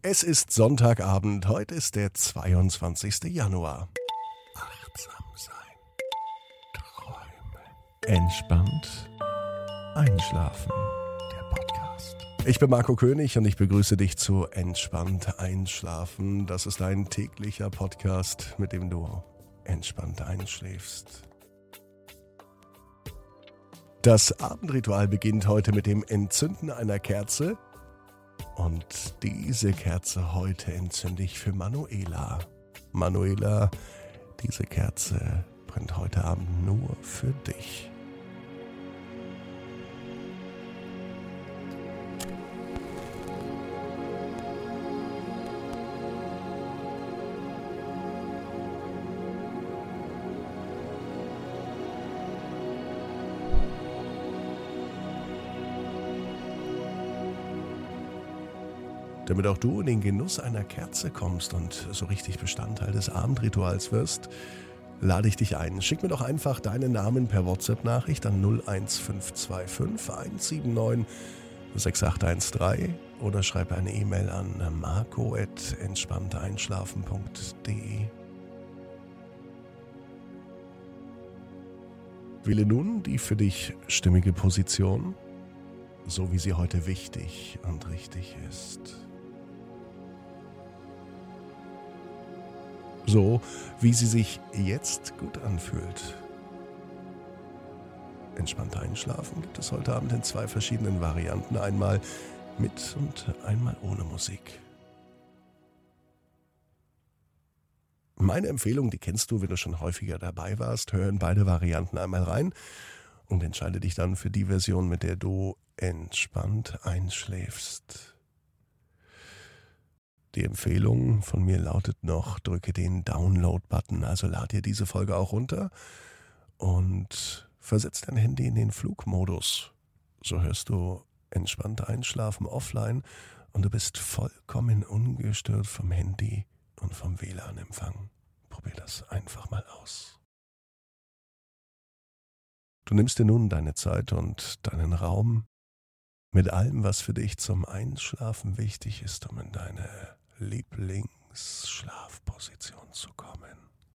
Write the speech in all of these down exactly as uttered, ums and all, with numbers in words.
Es ist Sonntagabend, heute ist der zweiundzwanzigste Januar. Achtsam sein, träumen, entspannt einschlafen. Der Podcast. Ich bin Marco König und ich begrüße dich zu Entspannt einschlafen. Das ist ein täglicher Podcast, mit dem du entspannt einschläfst. Das Abendritual beginnt heute mit dem Entzünden einer Kerze. Und diese Kerze heute entzünde ich für Manuela. Manuela, diese Kerze brennt heute Abend nur für dich. Damit auch du in den Genuss einer Kerze kommst und so richtig Bestandteil des Abendrituals wirst, lade ich dich ein. Schick mir doch einfach deinen Namen per WhatsApp-Nachricht an null eins fünf zwei fünf eins sieben neun sechs acht eins drei oder schreib eine E-Mail an marco at entspannteinschlafen punkt de. Wähle nun die für dich stimmige Position, so wie sie heute wichtig und richtig ist. So, wie sie sich jetzt gut anfühlt. Entspannt einschlafen gibt es heute Abend in zwei verschiedenen Varianten. Einmal mit und einmal ohne Musik. Meine Empfehlung, die kennst du, wenn du schon häufiger dabei warst. Hör in beide Varianten einmal rein und entscheide dich dann für die Version, mit der du entspannt einschläfst. Die Empfehlung von mir lautet noch, drücke den Download-Button, also lad dir diese Folge auch runter und versetz dein Handy in den Flugmodus. So hörst du entspannt einschlafen offline und du bist vollkommen ungestört vom Handy und vom W L A N-Empfang. Probier das einfach mal aus. Du nimmst dir nun deine Zeit und deinen Raum mit allem, was für dich zum Einschlafen wichtig ist, um in deine Lieblingsschlafposition zu kommen.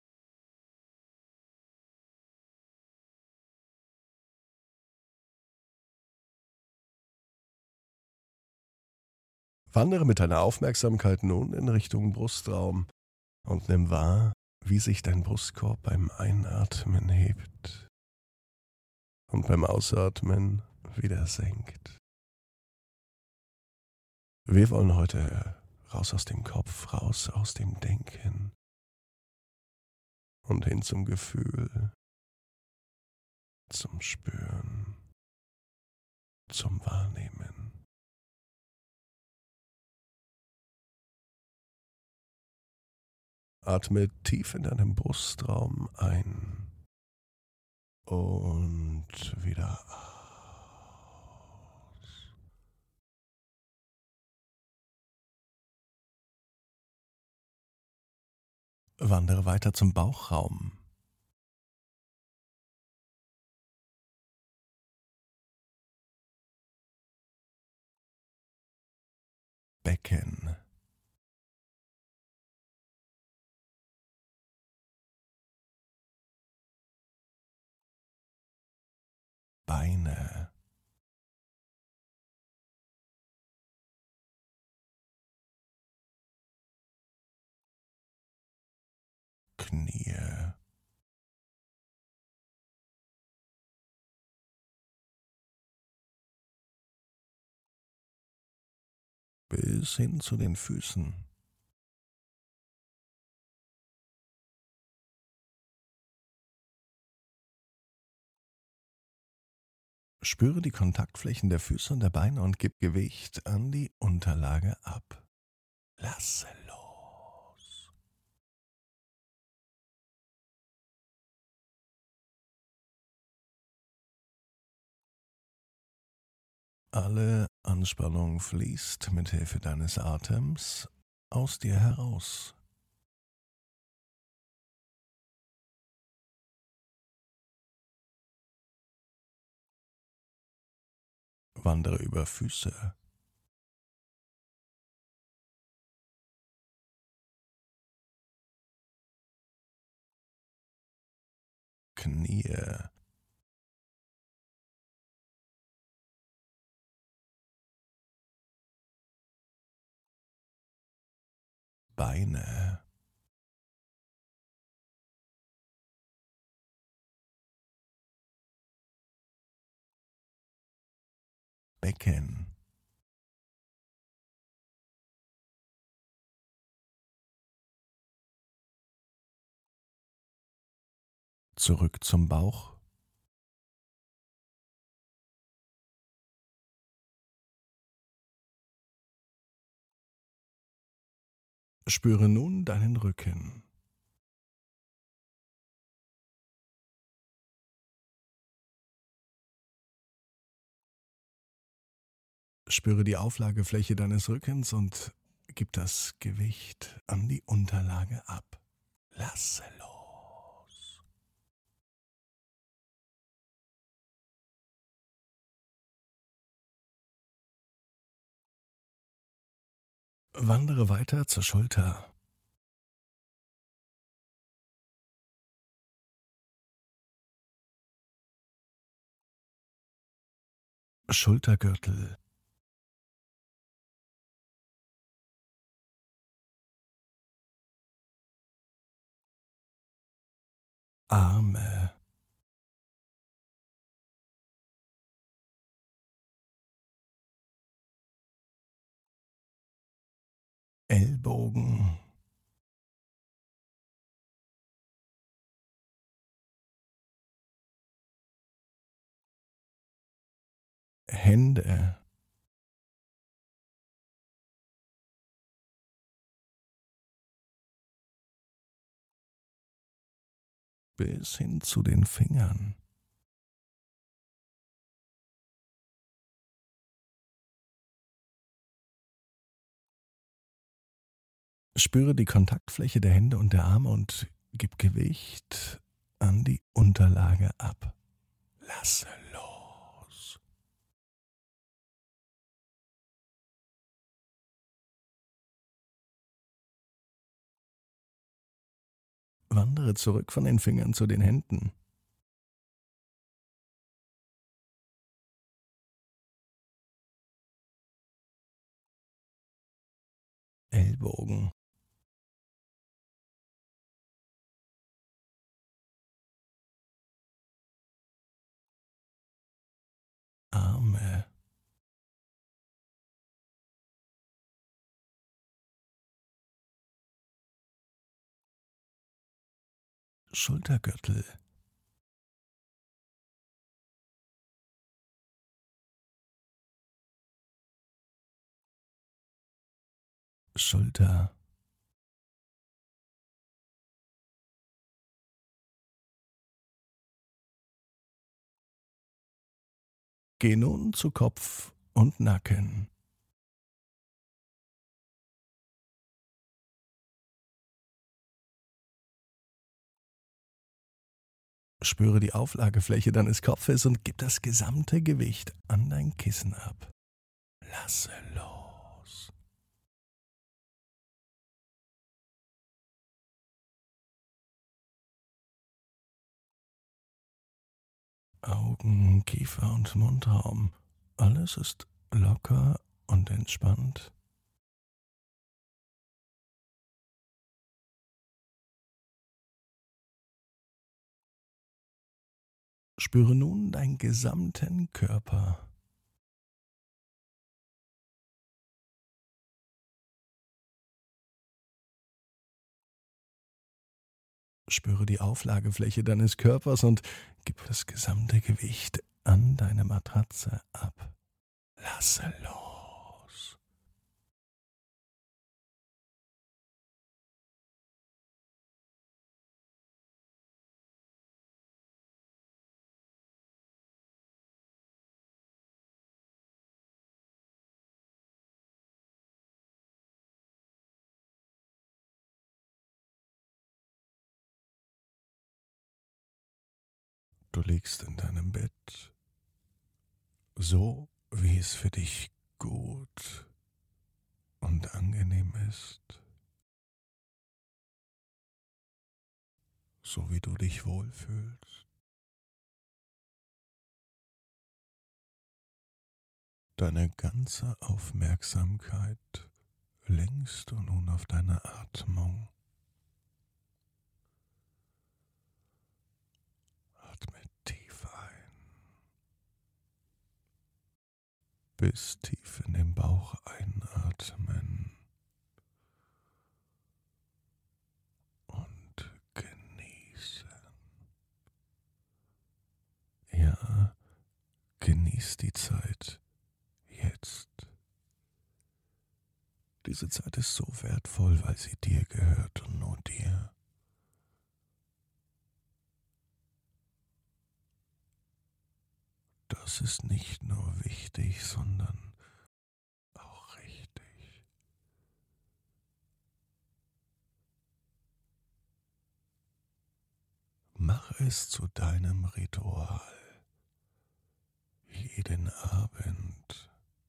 Wandere mit deiner Aufmerksamkeit nun in Richtung Brustraum und nimm wahr, wie sich dein Brustkorb beim Einatmen hebt und beim Ausatmen wieder senkt. Wir wollen heute raus aus dem Kopf, raus aus dem Denken und hin zum Gefühl, zum Spüren, zum Wahrnehmen. Atme tief in deinem Brustraum ein und wieder aus. Wandere weiter zum Bauchraum. Becken. Beine. Knie. Bis hin zu den Füßen. Spüre die Kontaktflächen der Füße und der Beine und gib Gewicht an die Unterlage ab. Lasse los. Alle Anspannung fließt mit Hilfe deines Atems aus dir heraus. Wandere über Füße, Knie, Beine, Becken, zurück zum Bauch, spüre nun deinen Rücken, spüre die Auflagefläche deines Rückens und gib das Gewicht an die Unterlage ab. Lasse los. Wandere weiter zur Schulter. Schultergürtel, Arme, Ellbogen, Hände, bis hin zu den Fingern. Spüre die Kontaktfläche der Hände und der Arme und gib Gewicht an die Unterlage ab. Lasse los. Wandere zurück von den Fingern zu den Händen. Ellbogen, Arme, Schultergürtel, Schulter, geh nun zu Kopf und Nacken. Spüre die Auflagefläche deines Kopfes und gib das gesamte Gewicht an dein Kissen ab. Lasse los. Augen, Kiefer und Mundraum. Alles ist locker und entspannt. Spüre nun deinen gesamten Körper. Spüre die Auflagefläche deines Körpers und gib das gesamte Gewicht an deine Matratze ab. Lasse los. Du liegst in deinem Bett, so wie es für dich gut und angenehm ist, so wie du dich wohlfühlst. Deine ganze Aufmerksamkeit lenkst du nun auf deine Atmung. Atme tief ein, bis tief in den Bauch einatmen und genießen. Ja, genieß die Zeit jetzt. Diese Zeit ist so wertvoll, weil sie dir gehört und nur dir. Das ist nicht nur wichtig, sondern auch richtig. Mach es zu deinem Ritual. Jeden Abend.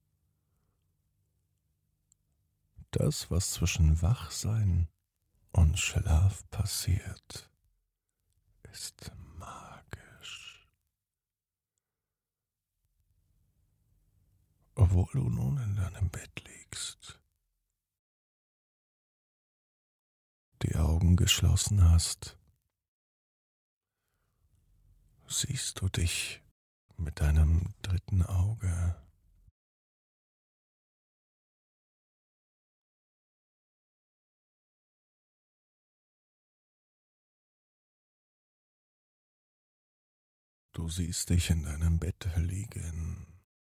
Das, was zwischen Wachsein und Schlaf passiert, ist magisch. Obwohl du nun in deinem Bett liegst, die Augen geschlossen hast, siehst du dich mit deinem dritten Auge. Du siehst dich in deinem Bett liegen,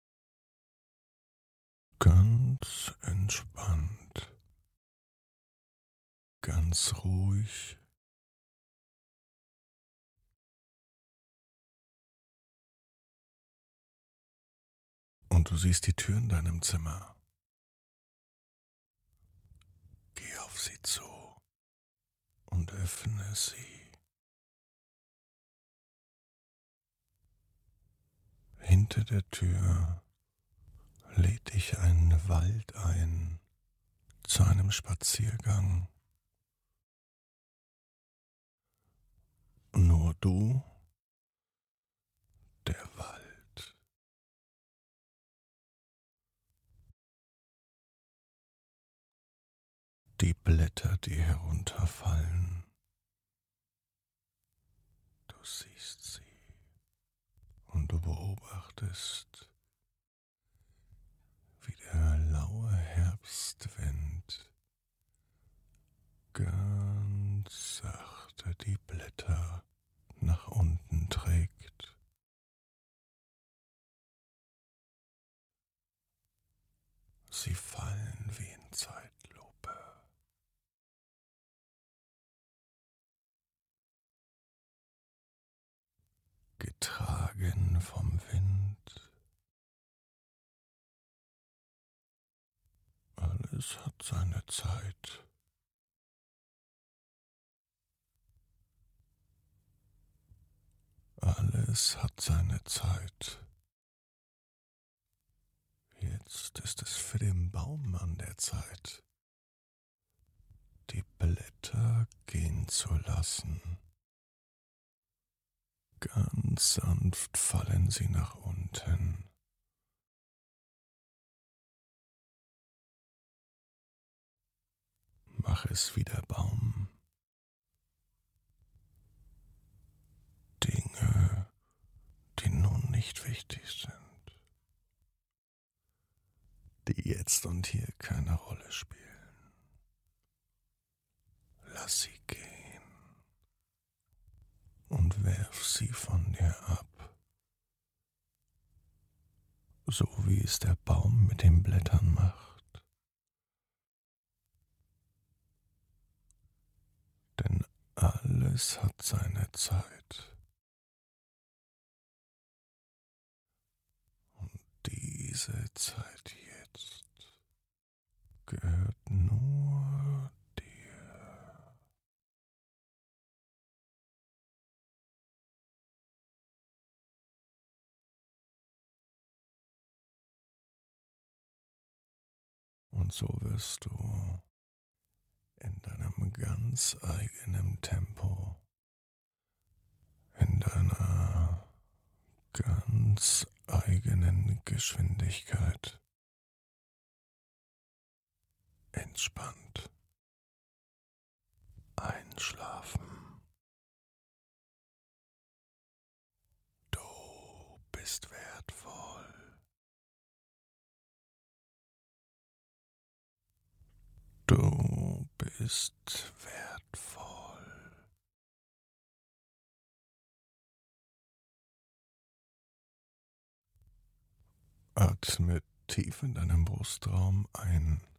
ganz entspannt, ganz ruhig. Und du siehst die Tür in deinem Zimmer. Geh auf sie zu und öffne sie. Hinter der Tür lädt dich ein Wald ein zu einem Spaziergang. Nur du, der Wald. Die Blätter, die herunterfallen. Du siehst sie und du beobachtest, wie der laue Herbstwind ganz sachte die Blätter nach unten trägt. Sie fallen wie in Zeitlupe. Getragen vom Wind. Alles hat seine Zeit. Alles hat seine Zeit. Jetzt ist es für den Baum an der Zeit, die Blätter gehen zu lassen. Ganz sanft fallen sie nach unten. Mach es wie der Baum. Dinge, die nun nicht wichtig sind, die jetzt und hier keine Rolle spielen. Lass sie gehen und werf sie von dir ab, so wie es der Baum mit den Blättern macht. Denn alles hat seine Zeit. Und diese Zeit jetzt gehört nur dir. Und so wirst du in deinem ganz eigenen Tempo, in deiner ganz eigenen Geschwindigkeit entspannt einschlafen. Du bist wertvoll. Du bist wertvoll. Atme tief in deinem Brustraum ein